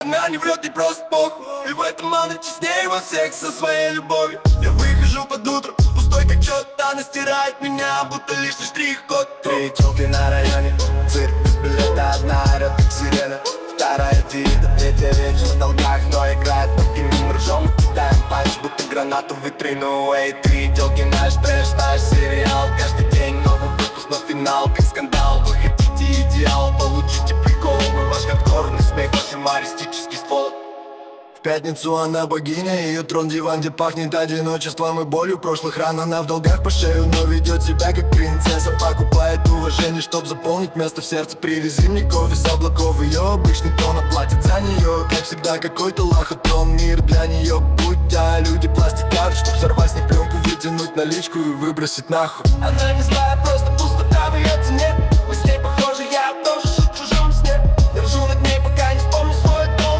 Она не врет, ей просто похуй. И в этом она честнее во всех со своей любовью. Я выхожу под утро, пустой как чёт. Она стирает меня, будто лишний штрих-код. 3 тёлки на районе, цирк без билета. Одна орёт как сирена, вторая тита, третья вечно в долгах, но играет под киным ржём. Кидаем панч, будто гранату в витрину. Эй, 3 тёлки, наш трэш, наш сериал. Каждый день новый выпуск, но финал как скандал. Вы хотите идеал, получите прикол. Мы ваш хардкорный смех, ваш юмористический ствол. В пятницу она богиня, ее трон диван, где пахнет одиночеством и болью прошлых ран. Она в долгах по шею, но ведет себя как принцесса. Покупает уважение, чтоб заполнить место в сердце. Привези мне кофе с облаков, ее обычный тон. Оплатит за нее, как всегда, какой-то лохотрон. Мир для нее путь, а люди пластикарт, чтоб сорвать с них пленку, вытянуть наличку и выбросить нахуй. Она не злая, просто пустота в ее